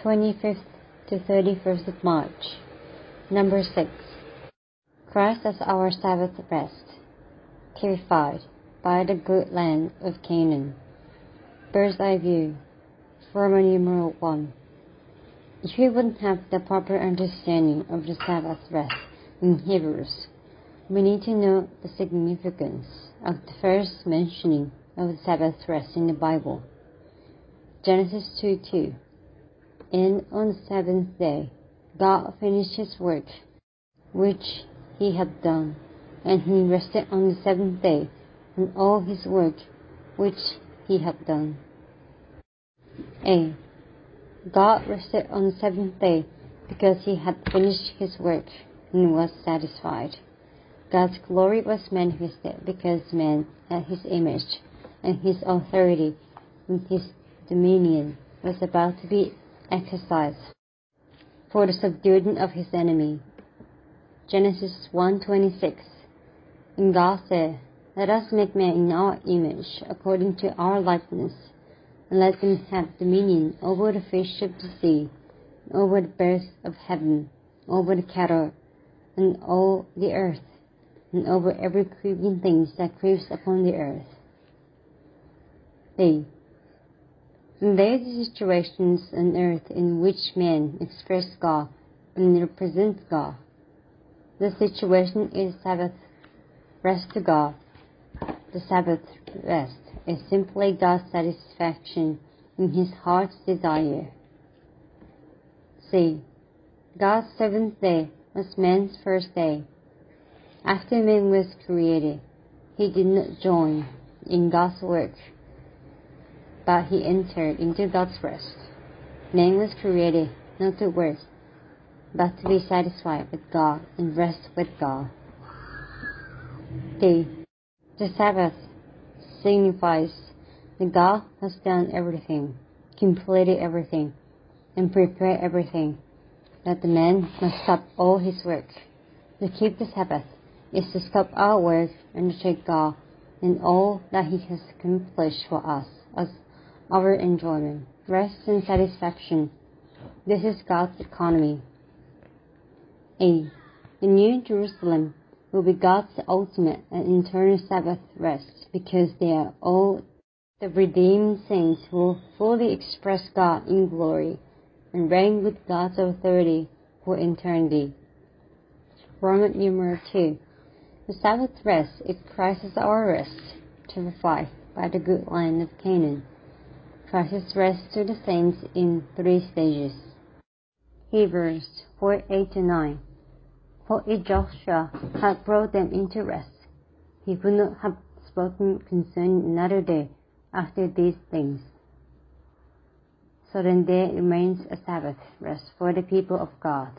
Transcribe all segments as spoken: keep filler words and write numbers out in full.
twenty-fifth to thirty-first of March. Number six. Christ as our Sabbath rest, typified by the good land of Canaan. Bird's eye view, Roman numeral one. If we wouldn't have the proper understanding of the Sabbath rest in Hebrews, we need to know the significance of the first mentioning of the Sabbath rest in the Bible. Genesis two two. And on the seventh day, God finished his work, which he had done, and he rested on the seventh day from all his work, which he had done. A. God rested on the seventh day because he had finished his work and was satisfied. God's glory was manifested because man had his image, and his authority and his dominion was about to be exercised for the subduing of his enemy. Genesis one twenty-six. And God said, Let us make man in our image, according to our likeness, and let them have dominion over the fish of the sea, and over the birds of heaven, over the cattle, and all the earth, and over every creeping thing that creeps upon the earth. B. There are the situations on earth in which man expresses God and represents God. The situation is Sabbath rest to God. The Sabbath rest is simply God's satisfaction in his heart's desire. C. God's seventh day was man's first day. After man was created, he did not join in God's work, but he entered into God's rest. Man was created not to work, but to be satisfied with God and rest with God. D. The Sabbath signifies that God has done everything, completed everything, and prepared everything, that the man must stop all his work. To keep the Sabbath is to stop our work and to take God in all that he has accomplished for us as our enjoyment, rest, and satisfaction. This is God's economy. A. The New Jerusalem will be God's ultimate and eternal Sabbath rest because they are all the redeemed saints who will fully express God in glory and reign with God's authority for eternity. Roman numeral two. The Sabbath rest is Christ as our rest, typified by the good land of Canaan. Christ's rest to the saints in three stages. Hebrews four eight to nine. For if Joshua had brought them into rest, he would not have spoken concerning another day after these things. So then there remains a Sabbath rest for the people of God.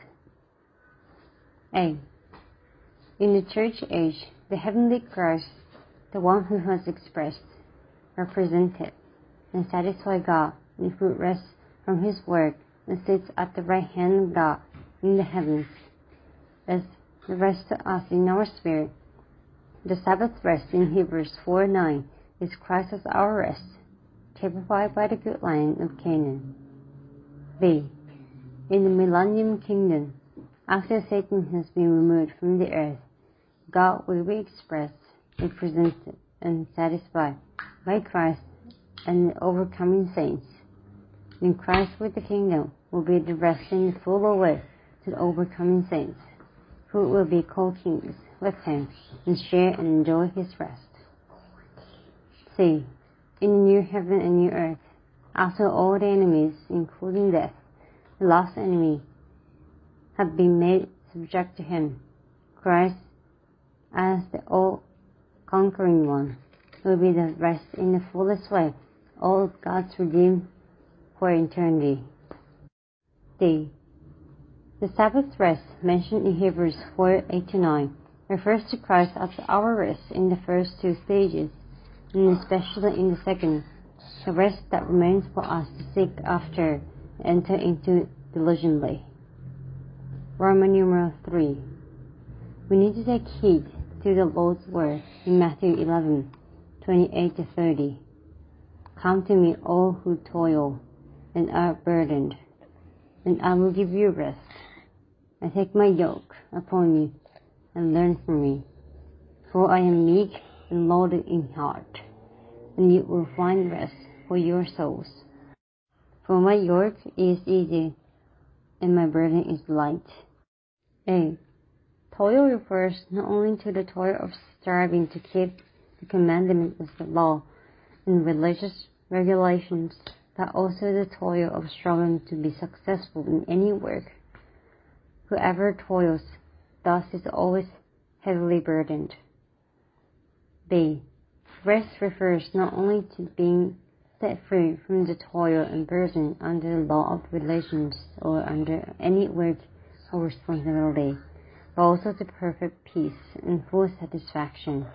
A. In the church age, the heavenly Christ, the one who has expressed, represented, and satisfied God, and who rests from his work and sits at the right hand of God in the heavens, as the rest to us in our spirit. The Sabbath rest in Hebrews four nine is Christ as our rest, typified by the good land of Canaan. B. In the millennium kingdom, after Satan has been removed from the earth, God will be expressed, represented, and satisfied by Christ and the overcoming saints. In Christ with the kingdom will be the rest in the full way to the overcoming saints, who will be called kings with him and share and enjoy his rest. C. In the new heaven and new earth, after all the enemies, including death, the last enemy, have been made subject to him, Christ, as the all-conquering one, will be the rest in the fullest way, all of God's redeemed for eternity. D. The Sabbath rest mentioned in Hebrews four eight to nine refers to Christ as our rest in the first two stages, and especially in the second, the rest that remains for us to seek after and enter into diligently. Roman numeral three. We need to take heed to the Lord's word in Matthew eleven twenty-eight to thirty. Come to me, all who toil and are burdened, and I will give you rest. And take my yoke upon you, and learn from me. For I am meek and lowly in heart, and you will find rest for your souls. For my yoke is easy, and my burden is light. A. Toil refers not only to the toil of striving to keep the commandments of the law and religious regulations, but also the toil of struggling to be successful in any work. Whoever toils thus is always heavily burdened. B. Rest refers not only to being set free from the toil and burden under the law of relations or under any work or responsibility, but also to perfect peace and full satisfaction.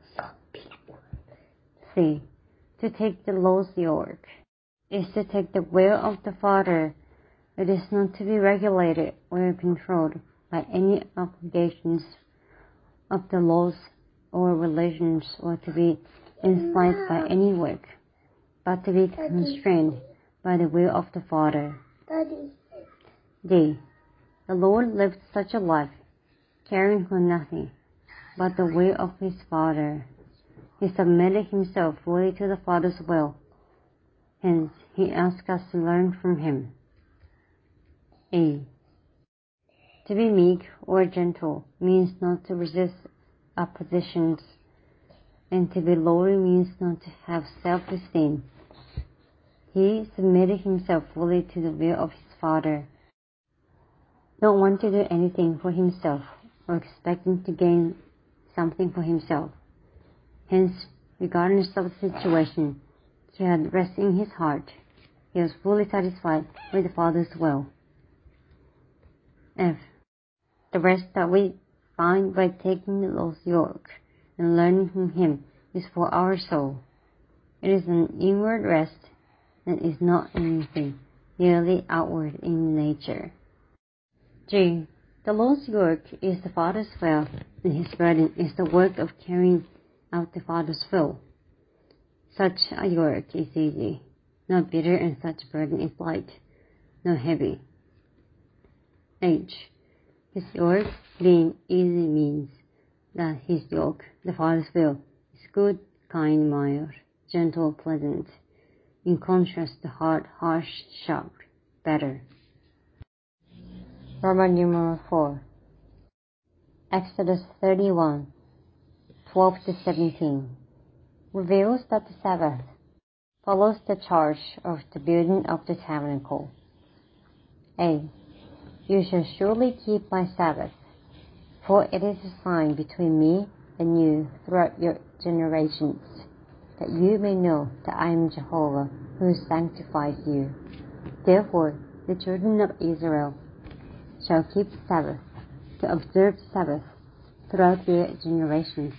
C. To take the Lord's yoke is to take the will of the Father. It is not to be regulated or controlled by any obligations of the laws or relations, or to be enslaved by any work, but to be constrained by the will of the Father. D. The Lord lived such a life, caring for nothing but the will of his Father. He submitted himself fully to the Father's will. Hence, he asks us to learn from him. E. To be meek or gentle means not to resist oppositions, and to be lowly means not to have self-esteem. He submitted himself fully to the will of his Father, not want to do anything for himself or expecting to gain something for himself. Hence, regardless of the situation, he had rest in his heart. He was fully satisfied with the Father's will. F. The rest that we find by taking the Lord's yoke and learning from him is for our soul. It is an inward rest and is not anything merely outward in nature. G. The Lord's yoke is the Father's will, and his burden is the work of carrying out the Father's will. Such a yoke is easy, not bitter, and such burden is light, not heavy. H. His yoke being easy means that his yoke, the Father's will, is good, kind, mild, gentle, pleasant, in contrast to hard, harsh, sharp, bitter. Roman numeral four. Exodus thirty-one, twelve to seventeen reveals that the Sabbath follows the charge of the building of the tabernacle. A. You shall surely keep my Sabbath, for it is a sign between me and you throughout your generations, that you may know that I am Jehovah, who sanctifies you. Therefore, the children of Israel shall keep the Sabbath, to observe the Sabbath throughout their generations,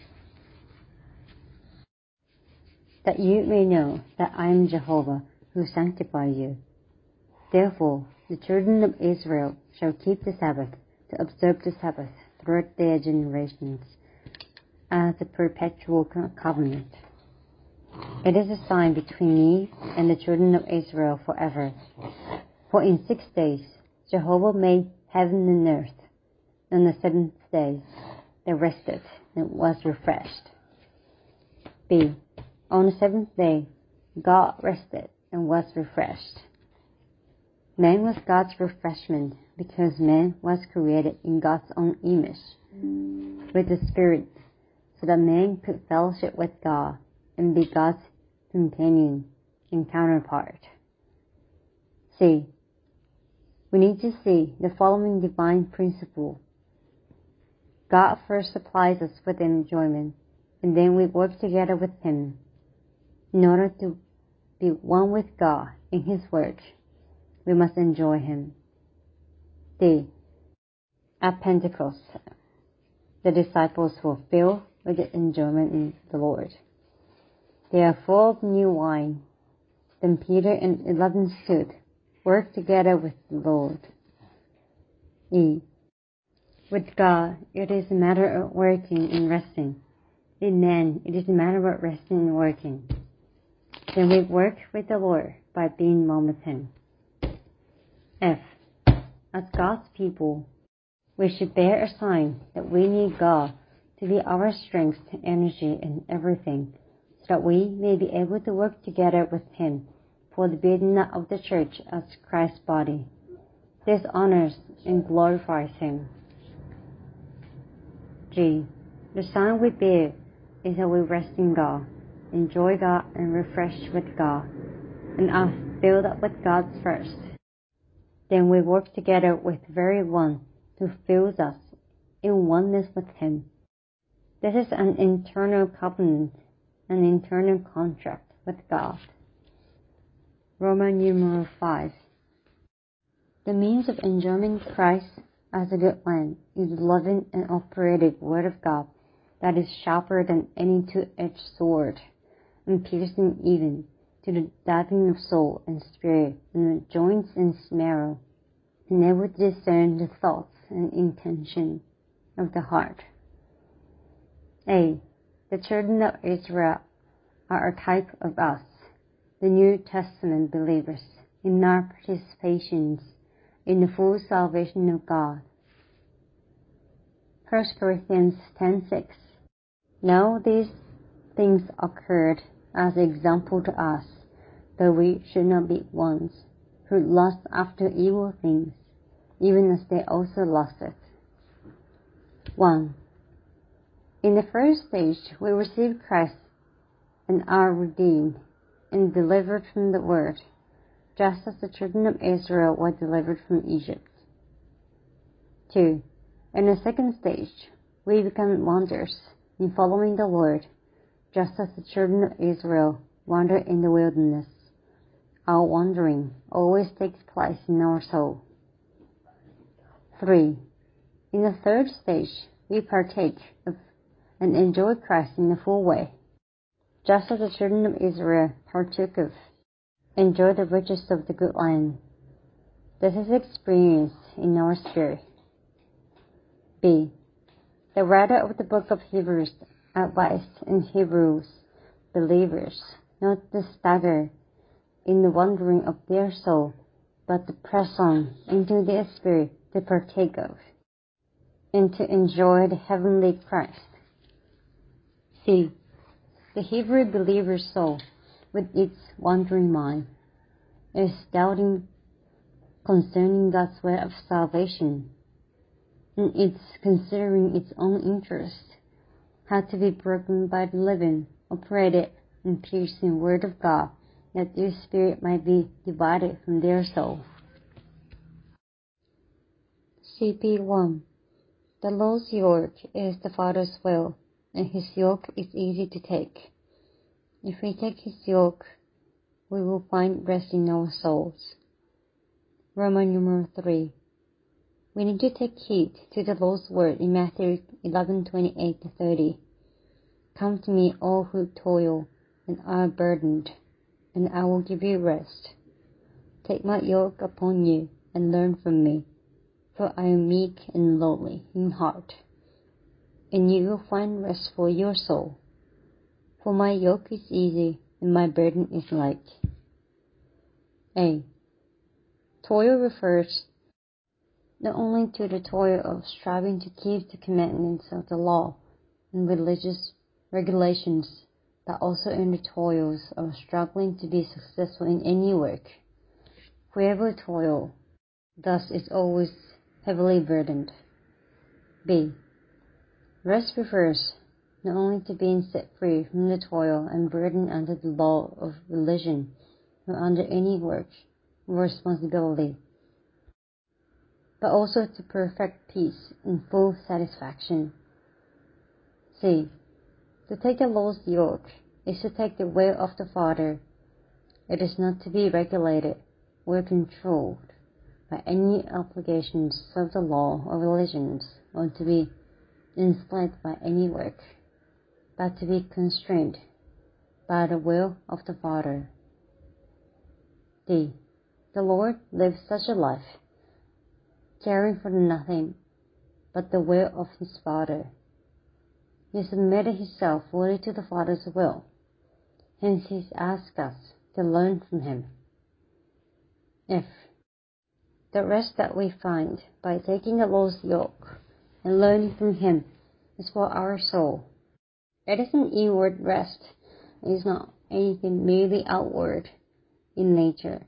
that you may know that I am Jehovah, who sanctifies you. Therefore, the children of Israel shall keep the Sabbath, to observe the Sabbath throughout their generations, as a perpetual covenant. It is a sign between me and the children of Israel forever. For in six days Jehovah made heaven and earth. On the seventh day they rested and was refreshed. B. On the seventh day God rested and was refreshed. Man was God's refreshment, because man was created in God's own image, with the Spirit, so that man could fellowship with God and be God's companion and counterpart. C. We need to see the following divine principle. God first supplies us with enjoyment, and then we work together with him. In order to be one with God in his work, we must enjoy him. D. At Pentecost, the disciples were filled with the enjoyment in the Lord. They are full of new wine. Then Peter and eleven stood, worked together with the Lord. E. With God, it is a matter of working and resting. In man, it is a matter of resting and working. Then we work with the Lord by being one with him. F. as God's people, we should bear a sign that we need God to be our strength, energy, and everything, so that we may be able to work together with Him for the building up of the church as Christ's body. This honors and glorifies Him. G. The sign we bear is that we rest in God, enjoy God, and refresh with God, and are filled up with God first. Then we work together with the very one who fills us in oneness with Him. This is an internal covenant, an internal contract with God. Roman numeral five. The means of enjoying Christ as a good man is the living and operative Word of God that is sharper than any two-edged sword, and piercing even to the dividing of soul and spirit and the joints and marrow, and able to discern the thoughts and intention of the heart. A. The children of Israel are a type of us, the New Testament believers, in our participations in the full salvation of God. First Corinthians ten six. Now these things occurred as an example to us, that we should not be ones who lust after evil things, even as they also lusted. one. In the first stage, we received Christ and are redeemed and delivered from the world, just as the children of Israel were delivered from Egypt. two. In the second stage, we become wanderers in following the Lord, just as the children of Israel wandered in the wilderness. Our wandering always takes place in our soul. three. In the third stage, we partake of and enjoy Christ in the full way, just as the children of Israel partook of, enjoy the riches of the good land. This is experienced in our spirit. B. The writer of the book of Hebrews advised in Hebrews believers not to stagger in the wandering of their soul, but to press on into their spirit to partake of, and to enjoy the heavenly Christ. C. The Hebrew believer's soul, with its wandering mind, is doubting concerning God's way of salvation, and it's considering its own interest, had to be broken by the living, operated, and piercing Word of God, that their spirit might be divided from their soul. C P one. The Lord's yoke is the Father's will, and His yoke is easy to take. If we take His yoke, we will find rest in our souls. Roman numeral three. We need to take heed to the Lord's word in Matthew eleven twenty-eight to thirty. Come to me, all who toil and are burdened, and I will give you rest. Take my yoke upon you and learn from me, for I am meek and lowly in heart, and you will find rest for your soul. For my yoke is easy and my burden is light. A. Toil refers not only to the toil of striving to keep the commandments of the law and religious regulations, but also in the toils of struggling to be successful in any work. Whoever toil thus is always heavily burdened. B. Rest refers not only to being set free from the toil and burden under the law of religion or under any work or responsibility, but also to perfect peace and full satisfaction. C. To take the Lord's yoke is to take the will of the Father. It is not to be regulated or controlled by any obligations of the law or religions, or to be enslaved by any work, but to be constrained by the will of the Father. D. The Lord lived such a life, caring for nothing but the will of His Father. He submitted Himself fully to the Father's will, hence He asks us to learn from Him. F. The rest that we find by taking the Lord's yoke and learning from Him is for our soul. It is an inward rest. It is not anything merely outward in nature.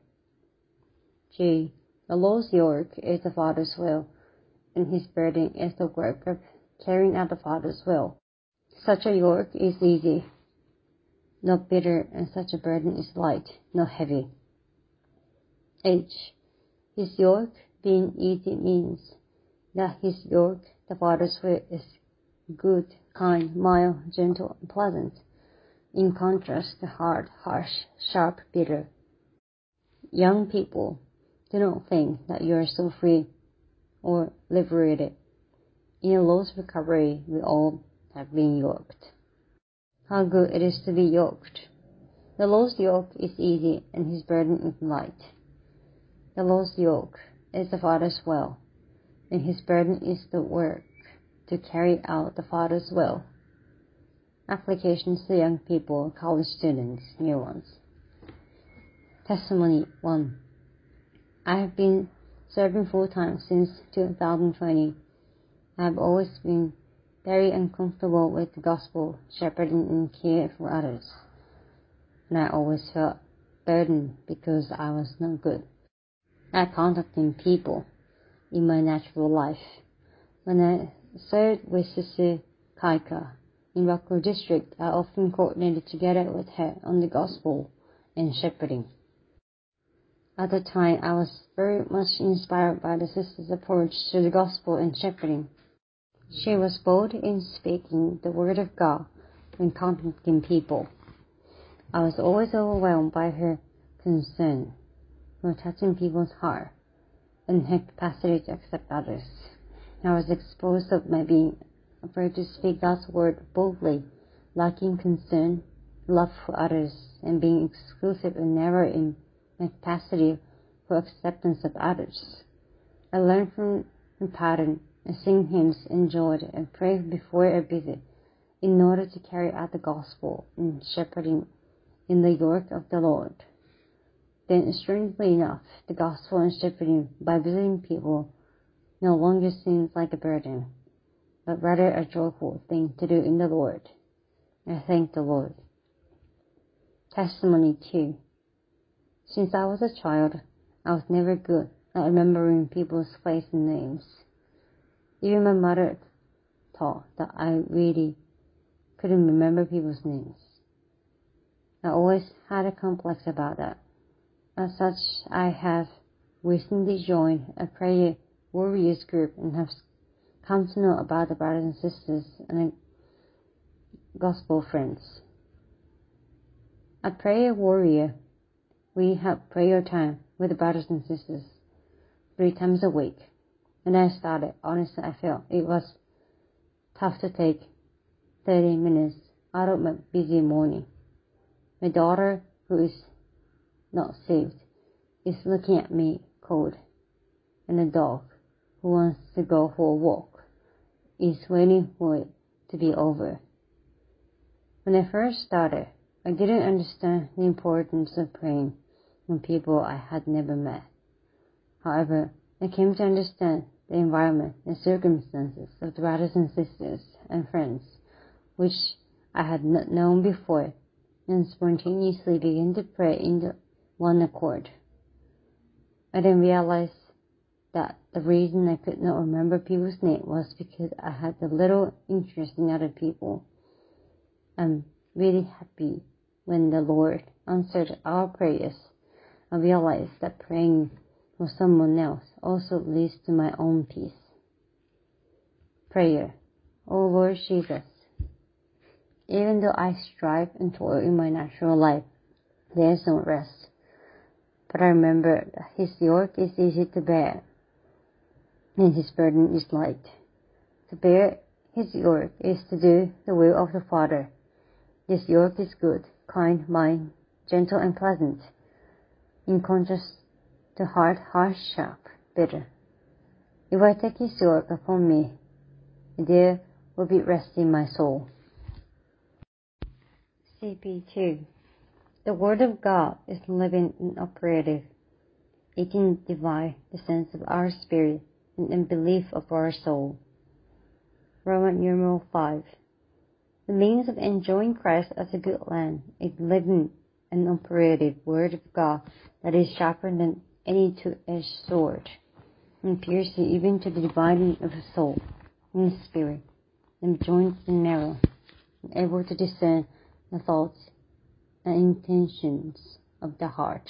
G. The Lord's yoke is the Father's will, and His burden is the work of carrying out the Father's will. Such a yoke is easy, not bitter, and such a burden is light, not heavy. H. His yoke being easy means that His yoke, the Father's will, is good, kind, mild, gentle, and pleasant, in contrast to hard, harsh, sharp, bitter. Young people, do not think that you are so free or liberated. In the Lord's recovery, we all have been yoked. How good it is to be yoked! The Lord's yoke is easy and His burden is light. The Lord's yoke is the Father's will, and His burden is the work to carry out the Father's will. Applications to young people, college students, new ones. Testimony one. I have been serving full-time since two thousand twenty. I have always been very uncomfortable with the gospel, shepherding and care for others. And I always felt burdened because I was not good at contacting people in my natural life. When I served with Sister Kaika in Rockwood District, I often coordinated together with her on the gospel and shepherding. At the time, I was very much inspired by the sister's approach to the gospel and shepherding. She was bold in speaking the word of God when contacting people. I was always overwhelmed by her concern for touching people's heart and her capacity to accept others. I was exposed to my being afraid to speak God's word boldly, lacking concern, love for others, and being exclusive and narrow in my capacity for acceptance of others. I learned from the pattern and sing hymns, enjoyed and pray before a visit in order to carry out the gospel and shepherding in the yoke of the Lord. Then, strangely enough, the gospel and shepherding by visiting people no longer seems like a burden, but rather a joyful thing to do in the Lord. I thank the Lord. Testimony two. Since I was a child, I was never good at remembering people's faces and names. Even my mother thought that I really couldn't remember people's names. I always had a complex about that. As such, I have recently joined a prayer warriors group and have come to know about the brothers and sisters and gospel friends. At Prayer Warrior, we have prayer time with the brothers and sisters three times a week. When I started, honestly, I felt it was tough to take thirty minutes out of my busy morning. My daughter, who is not saved, is looking at me cold, and the dog, who wants to go for a walk, is waiting for it to be over. When I first started, I didn't understand the importance of praying for people I had never met. However, I came to understand the environment and circumstances of the brothers and sisters and friends, which I had not known before, and spontaneously began to pray in the one accord. I then realized that the reason I could not remember people's names was because I had a little interest in other people. I'm really happy when the Lord answered our prayers. I realized that praying for someone else also leads to my own peace. Prayer. O Lord Jesus, even though I strive and toil in my natural life, there is no rest. But I remember that His yoke is easy to bear, and His burden is light. To bear His yoke is to do the will of the Father. His yoke is good, kind, mild, gentle, and pleasant, in contrast to hard, harsh, sharp, bitter. If I take His yoke upon me, there will be rest in my soul. C P two. The Word of God is living and operative. it can divide the sense of our spirit and unbelief of our soul. Roman numeral five. The means of enjoying Christ as a good land is living and operative Word of God that is sharper than any two-edged sword, and piercing even to the dividing of the soul and the spirit, and joints and marrow, and able to discern the thoughts and intentions of the heart.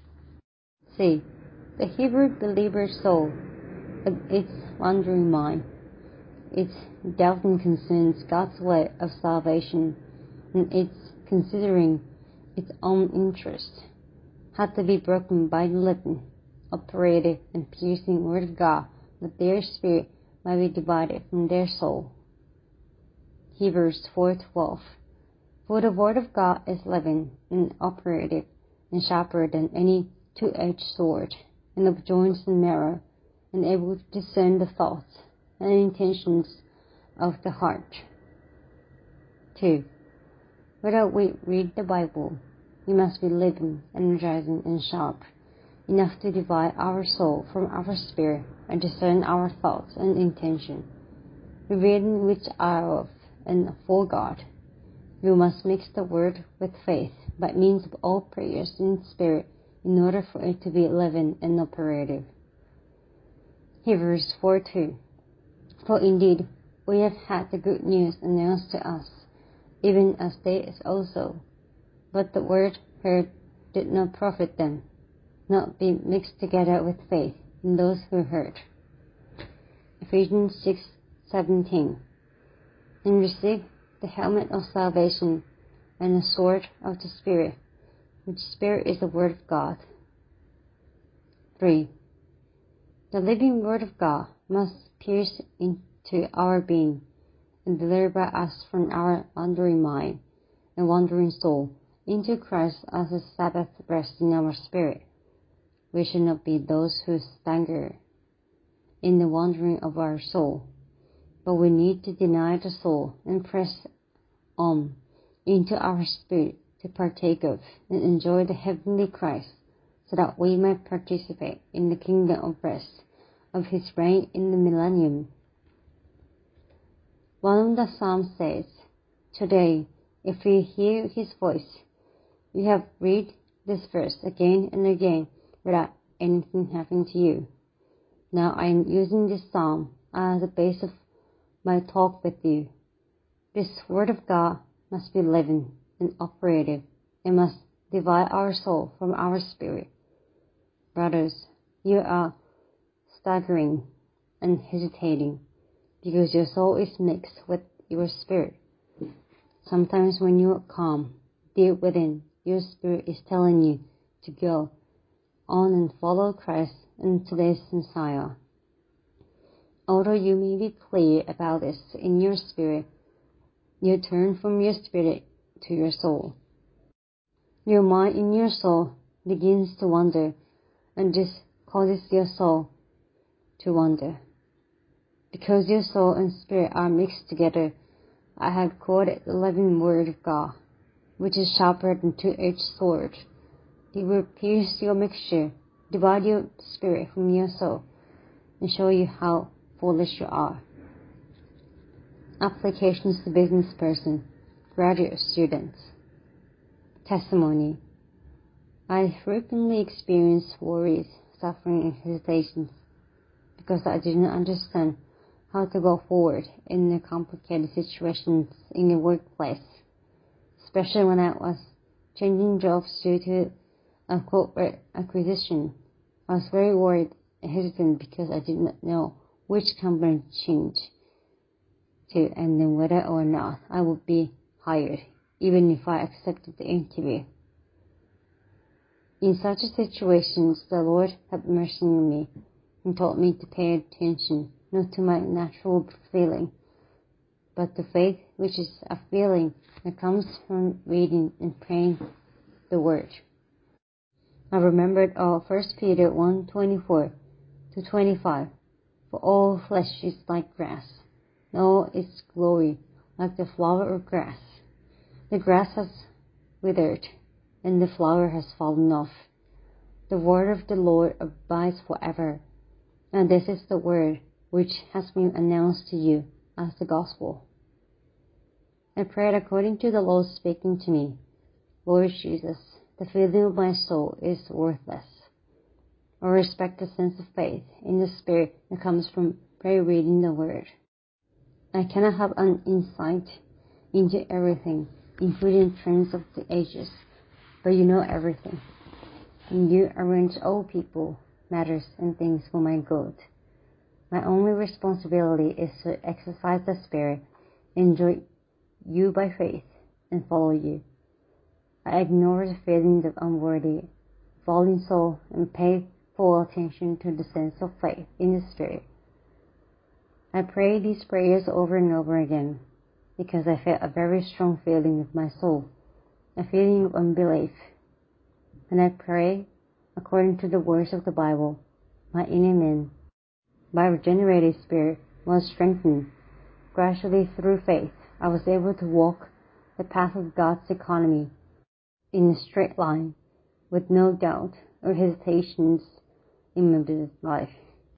C. The Hebrew believer's soul, its wandering mind, its doubting concerns God's way of salvation, and its considering its own interest, had to be broken by the living, operative, and piercing Word of God, that their spirit might be divided from their soul. Hebrews four twelve. For the Word of God is living and operative, and sharper than any two-edged sword, and of joints and marrow, and able to discern the thoughts and intentions of the heart. two. Whether we read the Bible, we must be living, energizing, and sharp, enough to divide our soul from our spirit and discern our thoughts and intention, revealing which are of and for God. We must mix the Word with faith by means of all prayers in spirit in order for it to be living and operative. Hebrews four two. For indeed we have had the good news announced to us, even as they also. But the word heard did not profit them, not being mixed together with faith in those who heard. Ephesians six seventeen. And receive the helmet of salvation and the sword of the Spirit, which Spirit is the Word of God. three. The living Word of God must pierce into our being and deliver us from our wandering mind and wandering soul into Christ as a Sabbath rest in our spirit. We should not be those who stagger in the wandering of our soul, but we need to deny the soul and press on into our spirit to partake of and enjoy the heavenly Christ, so that we might participate in the kingdom of rest of His reign in the millennium. One of the Psalms says, Today, if we hear His voice, you have read this verse again and again without anything happening to you. Now I am using this psalm as the base of my talk with you. This Word of God must be living and operative, and must divide our soul from our spirit. Brothers, you are staggering and hesitating, because your soul is mixed with your spirit. Sometimes when you are calm, deep within, your spirit is telling you to go on and follow Christ and today's Messiah. Although you may be clear about this in your spirit, you turn from your spirit to your soul. Your mind in your soul begins to wander, and this causes your soul to wander. Because your soul and spirit are mixed together, I have quoted the living Word of God, which is sharper than two-edged sword. It will pierce your mixture, divide your spirit from your soul, and show you how foolish you are. Applications to business person, graduate students. Testimony. I frequently experience worries, suffering, and hesitations because I did not understand how to go forward in the complicated situations in the workplace, especially when I was changing jobs due to a corporate acquisition. I was very worried and hesitant because I did not know which company to change to, and then whether or not I would be hired, even if I accepted the interview. In such situations, the Lord had mercy on me and taught me to pay attention not to my natural feeling, but to faith, which is a feeling that comes from reading and praying the Word. I remembered all First Peter one twenty-four to twenty-five. For all flesh is like grass, and all its glory like the flower of grass. The grass has withered, and the flower has fallen off, The word of the Lord abides forever. And this is the word which has been announced to you as the gospel. I prayed according to the Lord speaking to me. Lord Jesus, the feeling of my soul is worthless. I respect the sense of faith in the Spirit that comes from prayer reading the Word. I cannot have an insight into everything, including trends of the ages, but you know everything. And you arrange all people, matters, and things for my good. My only responsibility is to exercise the Spirit, enjoy you by faith, and follow you. I ignore the feelings of unworthy, falling soul, and pay full attention to the sense of faith in the Spirit. I pray these prayers over and over again because I felt a very strong feeling of my soul, a feeling of unbelief. When I pray according to the words of the Bible, my inner man, by regenerated spirit, was strengthened. Gradually through faith, I was able to walk the path of God's economy in a straight line with no doubt or hesitations in my business life.